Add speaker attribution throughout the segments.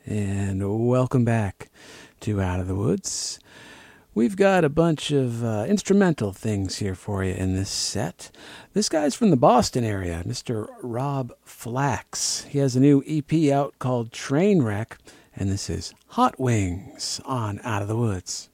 Speaker 1: and welcome back to Out of the Woods. We've got a bunch of instrumental things here for you in this set. This guy's from the Boston area, Mr. Rob Flax. He has a new EP out called Trainwreck, and this is Hot Wings on Out of the Woods.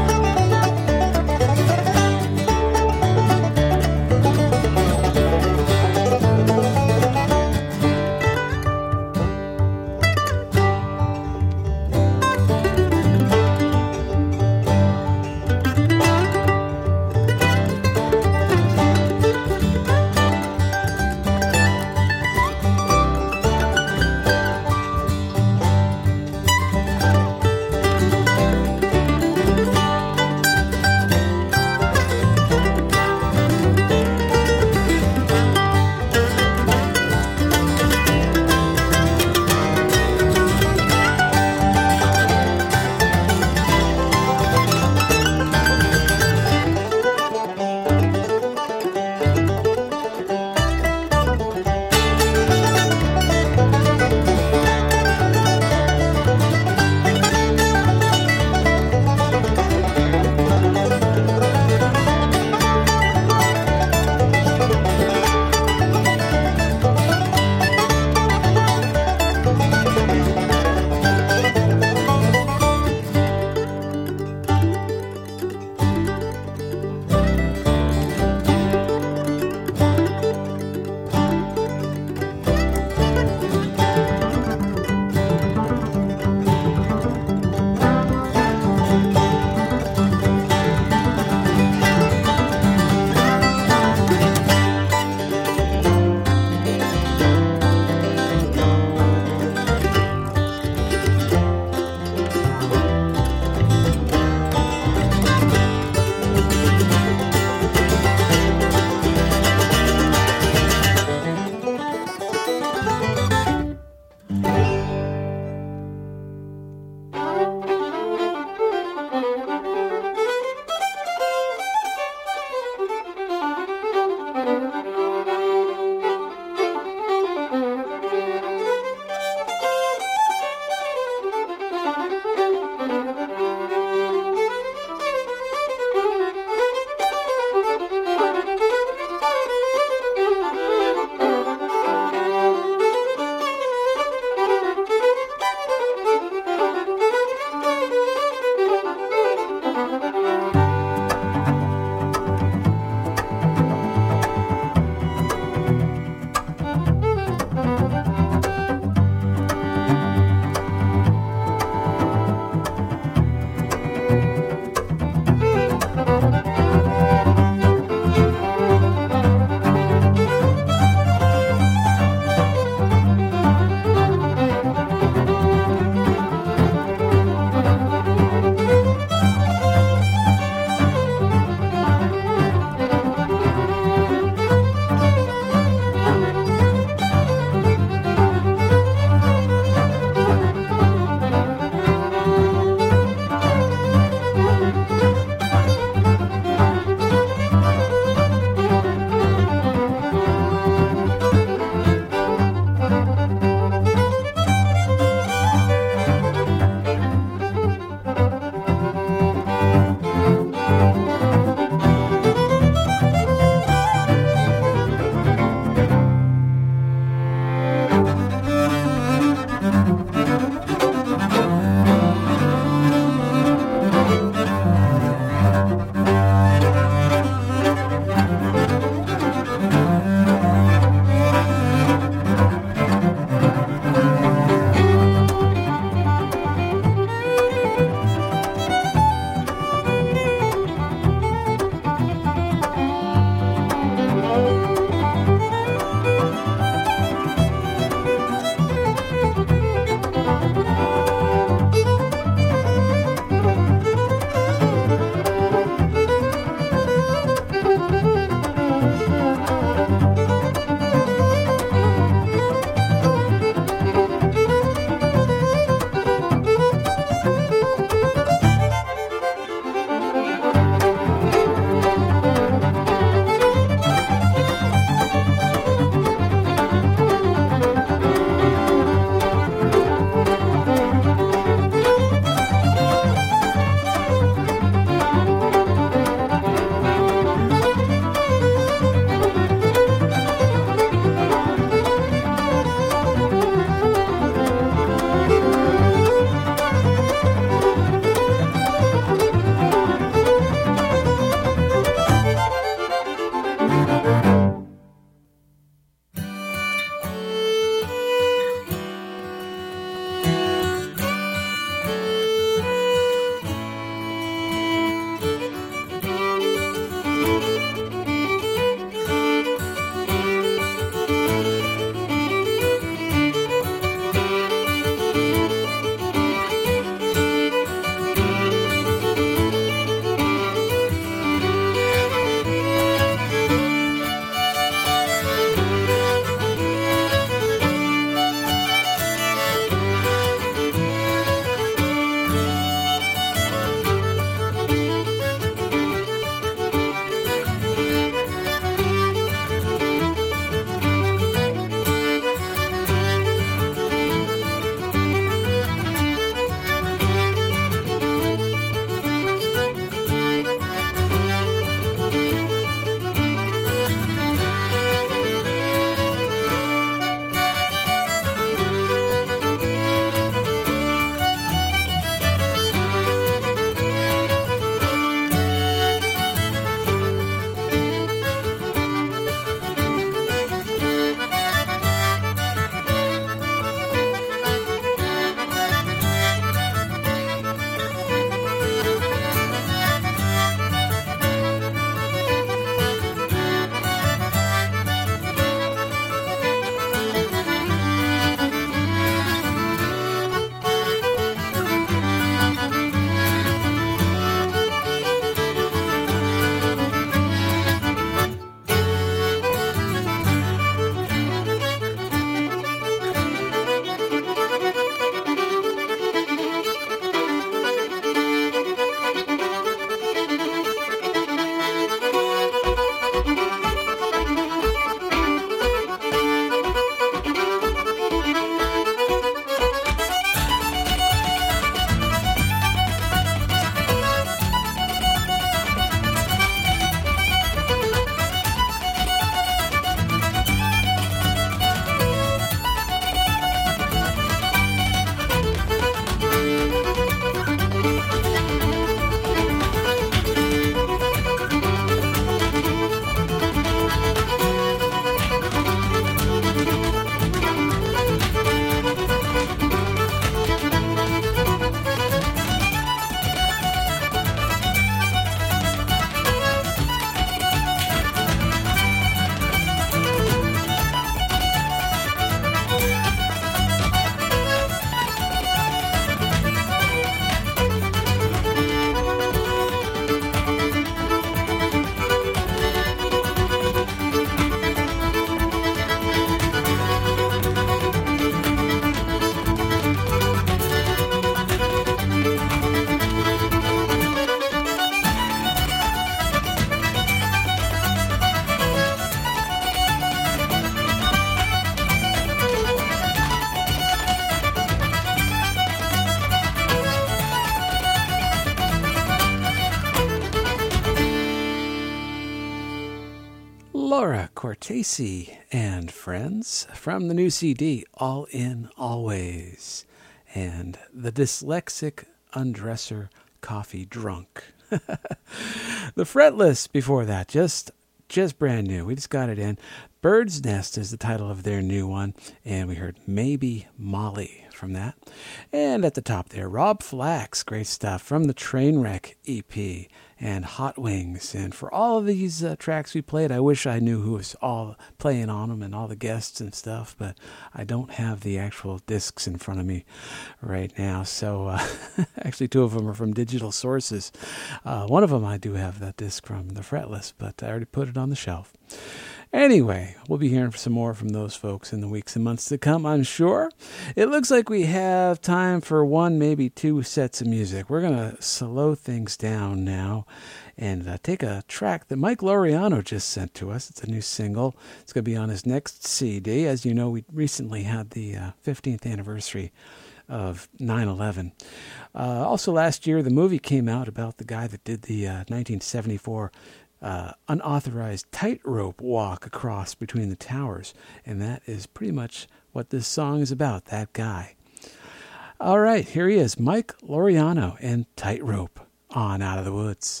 Speaker 1: Cortese and Friends from the new CD, All In Always, and The Dyslexic Undresser Coffee Drunk. The Fretless before that, just brand new. We just got it in. Bird's Nest is the title of their new one, and we heard Maybe Molly from that. And at the top there, Rob Flax, great stuff from the Trainwreck EP and Hot Wings. And for all of these tracks we played, I wish I knew who was all playing on them and all the guests and stuff, but I don't have the actual discs in front of me right now. So actually 2 of them are from digital sources. One of them I do have that disc from, the Fretless, but I already put it on the shelf. Anyway, we'll be hearing some more from those folks in the weeks and months to come, I'm sure. It looks like we have time for 1, maybe 2 sets of music. We're going to slow things down now and take a track that Mike Laureano just sent to us. It's a new single. It's going to be on his next CD. As you know, we recently had the 15th anniversary of 9/11. Also last year, the movie came out about the guy that did the 1974 unauthorized tightrope walk across between the towers, and that is pretty much what this song is about, that guy. All right, here he is, Mike Laureano and Tightrope on Out of the Woods.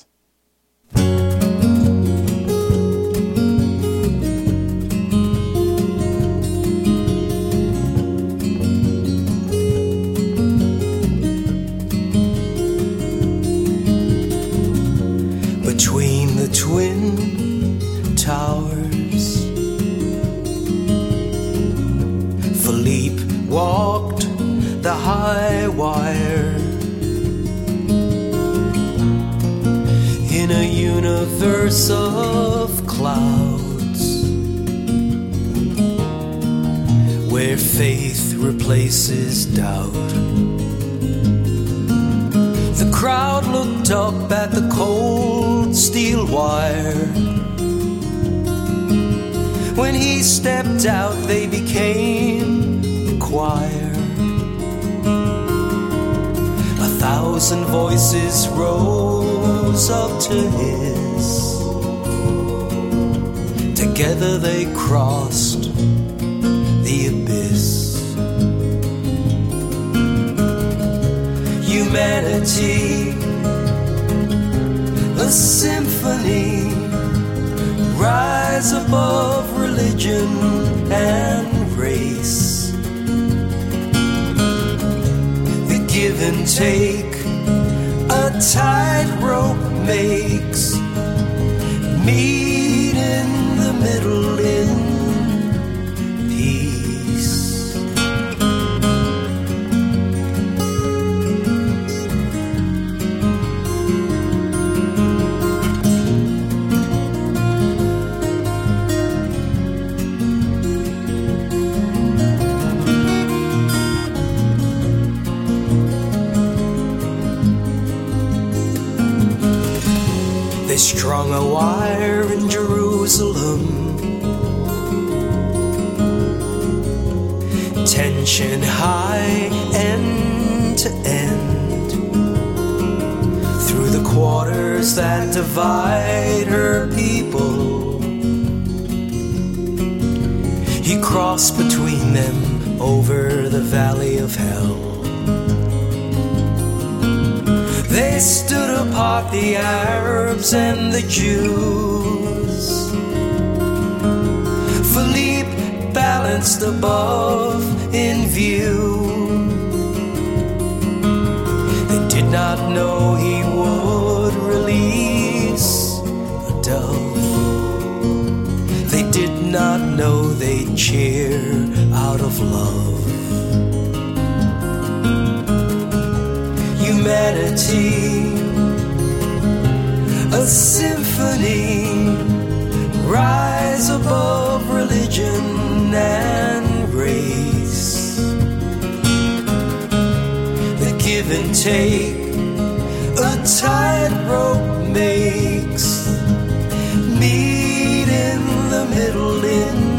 Speaker 2: Between the twin towers, Philippe walked the high wire in a universe of clouds where faith replaces doubt. The crowd looked up at the cold steel wire. When he stepped out, they became a choir. 1,000 voices rose up to his. Together they crossed the abyss. Humanity, a symphony, rise above religion and race. The give and take a tightrope makes, meet in the middle in peace. Strung a wire in Jerusalem. Tension high, end to end. Through the quarters that divide her people, he crossed between them over the valley of hell. They stood apart, the Arabs and the Jews. Philippe balanced above in view. They did not know he would release a dove. They did not know they'd cheer out of love. Humanity, a symphony, rise above religion and race. The give and take a tightrope makes, meet in the middle in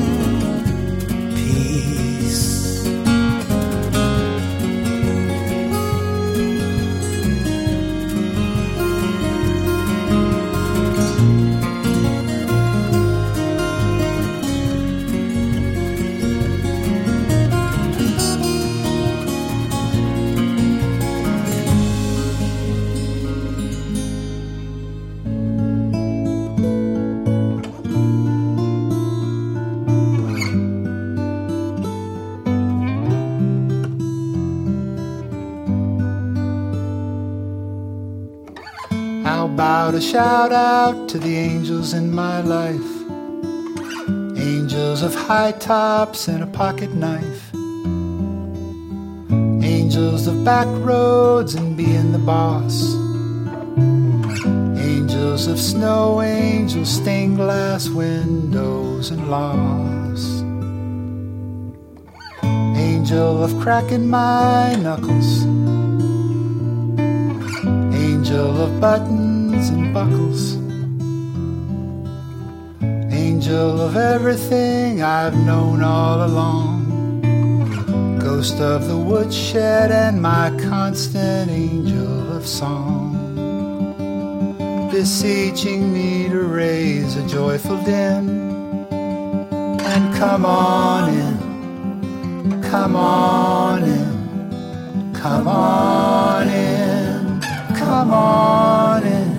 Speaker 3: How about a shout out to the angels in my life? Angels of high tops and a pocket knife. Angels of back roads and being the boss. Angels of snow, angels, stained glass windows and loss. Angel of cracking my knuckles. Angel of buttons and buckles. Angel of everything I've known all along. Ghost of the woodshed and my constant angel of song. Beseeching me to raise a joyful din. And come on in, come on in, come on in, come on in.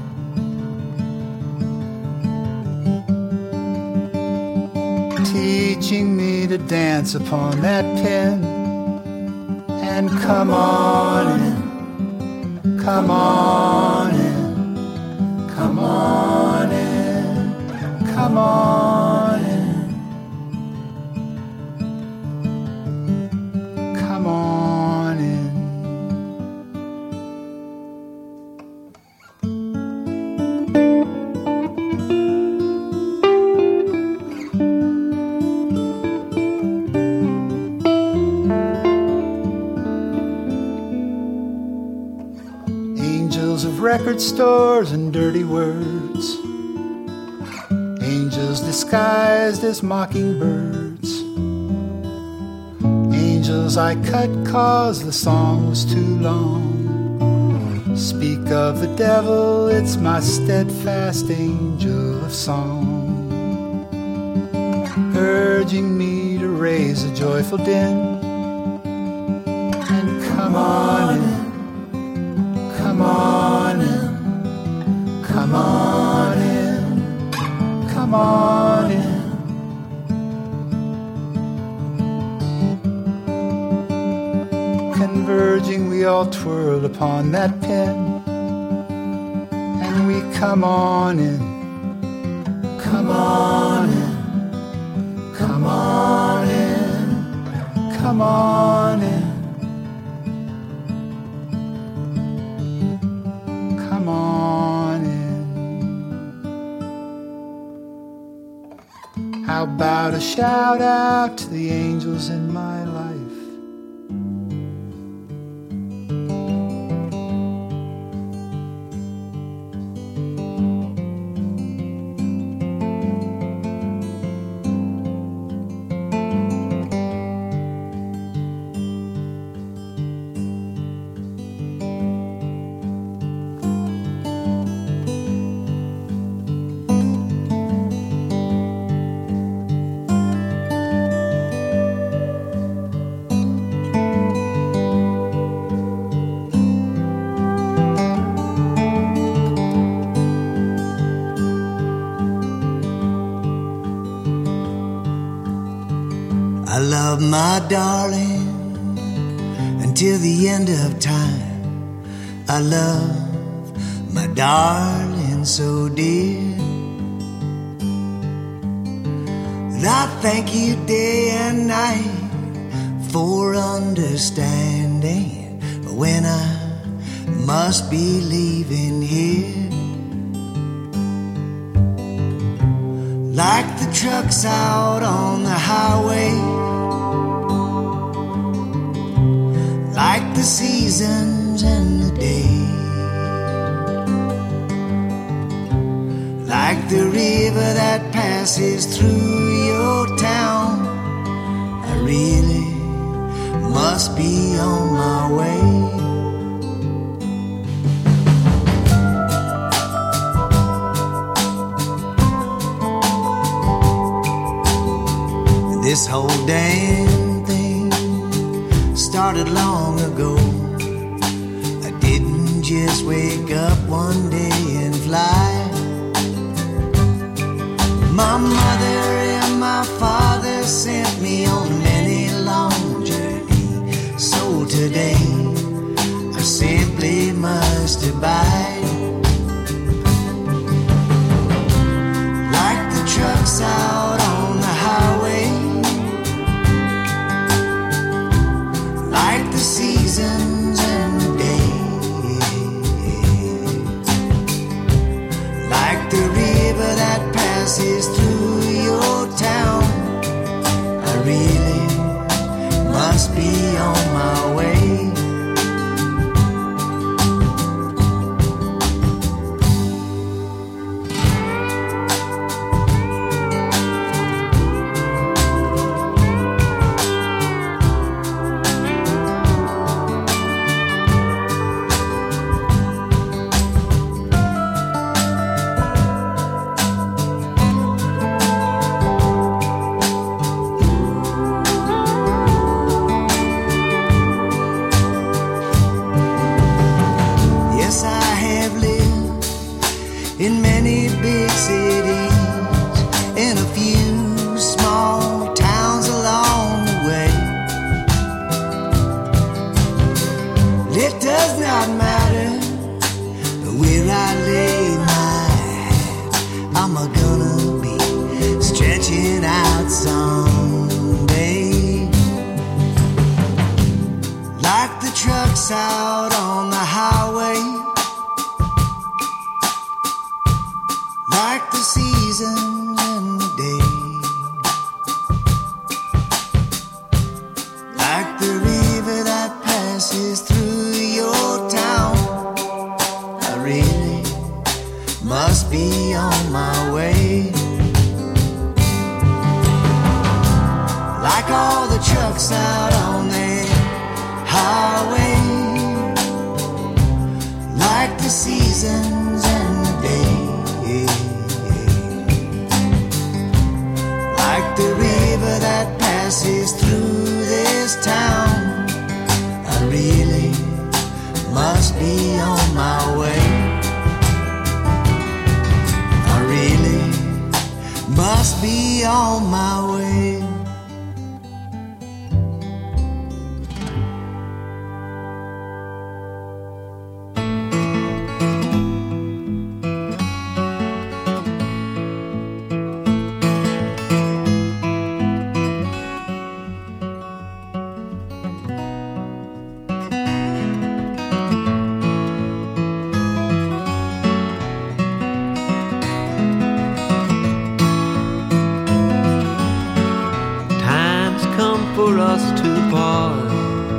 Speaker 3: Teaching me to dance upon that pin. And come on in, come on in, come on in, come on in, come on in. Angels of record stores and dirty words. Angels disguised as mockingbirds. Angels I cut 'cause the song was too long. Speak of the devil, it's my steadfast angel of song. Urging me to raise a joyful din. And come on in, come on in, come on in, come on in. Converging we all twirl upon that pin. And we come on in, come on in, come on in, come on in. Come on in. How about a shout out to the angels in my life?
Speaker 2: I love my darling until the end of time. I love my darling so dear that I thank you day and night for understanding when I must be leaving here. Like the trucks out on the highway, like the seasons and the day, like the river that passes through your town. I really must be on my way. This whole damn thing started long ago. I didn't just wake up one day and fly. My mother and my father sent me on many long journeys. So today I simply must abide. passes through your town. I really must be on my way. In many big cities, in a few small towns along the way. It does not matter where I lay my hat, I'm gonna be stretching out someday. Like the trucks out on the highway, like the season and the day, like the river that passes through your town. I really must be on my way. Like all the trucks out on the highway, like the seasons and the day, like the river that passes through this town. I really must be on my way. I really must be on my way. For us to pause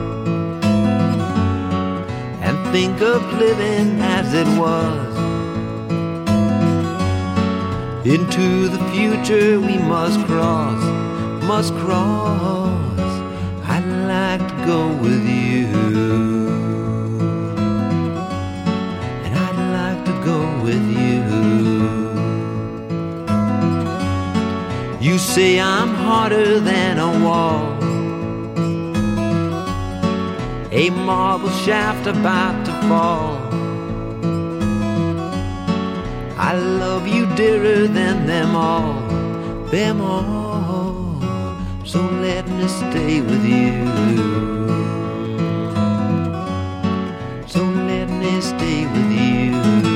Speaker 2: and think of living as it was. Into the future we must cross, must cross. I'd like to go with you, and I'd like to go with you. You say I'm harder than a wall, a marble shaft about to fall. I love you dearer than them all, them all. So let me stay with you, so let me stay with you.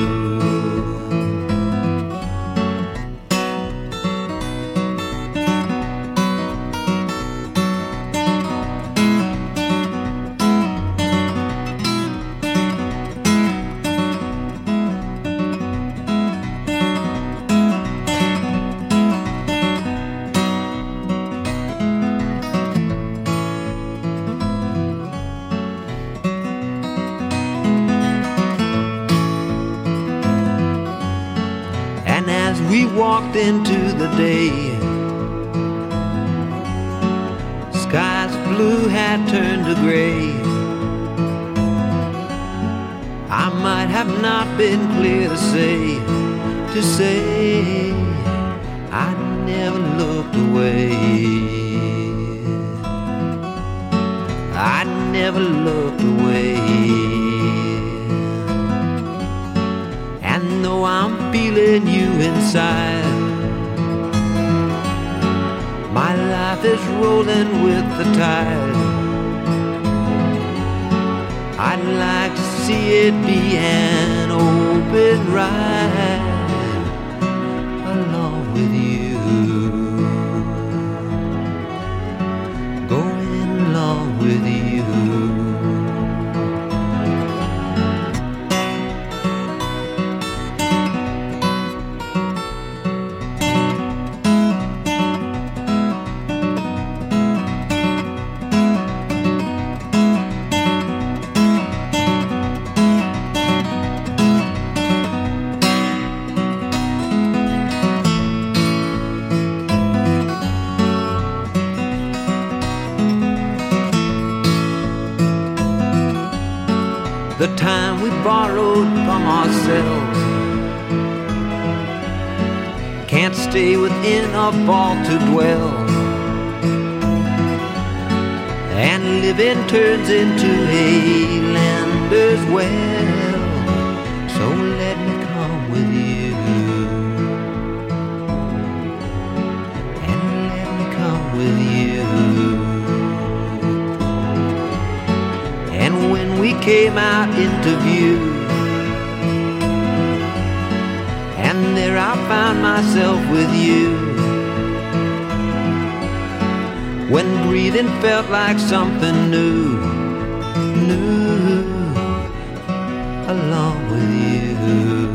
Speaker 2: We walked into the day, skies blue had turned to gray. I might have not been clear to say I never looked away. I never looked away. And though I'm feeling you inside, my life is rolling with the tide. I'd like to see it be an open ride along with you, going along with you.
Speaker 4: time we borrowed from ourselves. Can't stay within our vault to dwell, and living turns into a lander's well. So let me come with you, and let me come with you. And when we came out into view, and there I found myself with you, when breathing felt like something new, along with you,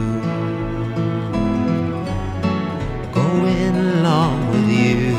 Speaker 4: going along with you.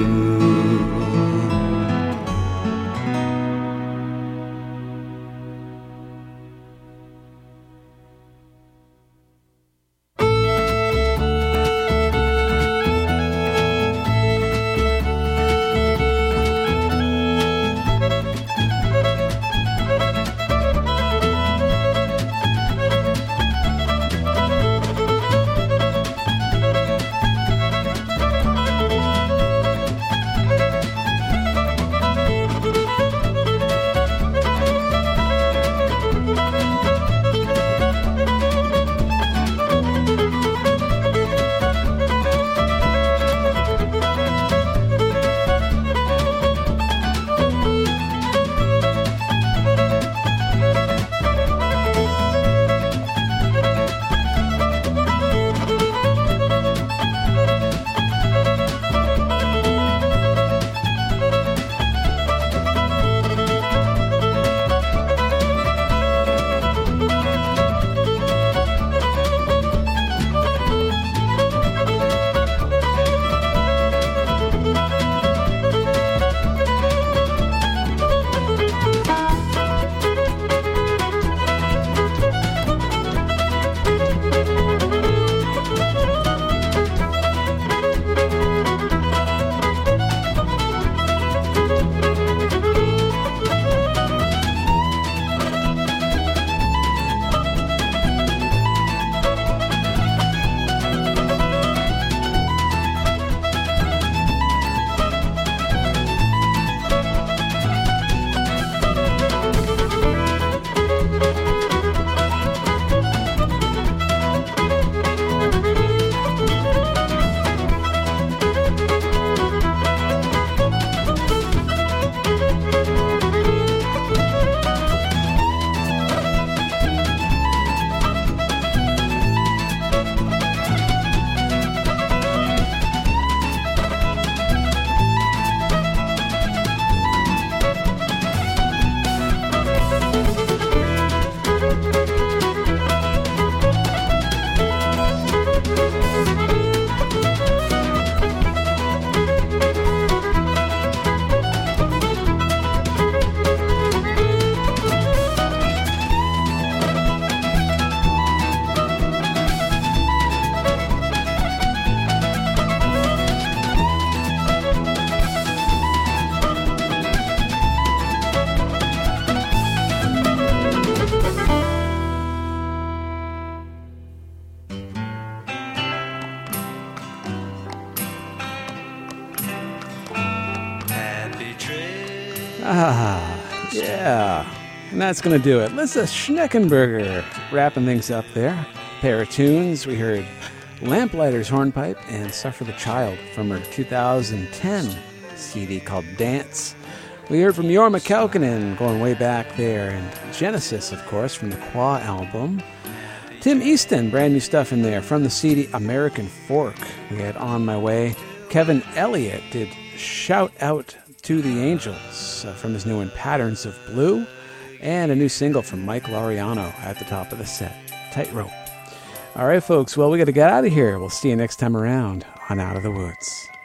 Speaker 1: Yeah. And that's going to do it. Lisa Schneckenberger wrapping things up there. Pair of tunes. We heard Lamplighter's Hornpipe and Suffer the Child from her 2010 CD called Dance. We heard from Jorma Kaukonen going way back there, and Genesis, of course, from the Qua album. Tim Easton, brand new stuff in there from the CD American Fork. We had On My Way. Kevin Elliott did Shout Out to the Angels from his new one, Patterns of Blue, and a new single from Mike Laureano at the top of the set, Tightrope. All right, folks, well, we got to get out of here. We'll see you next time around on Out of the Woods.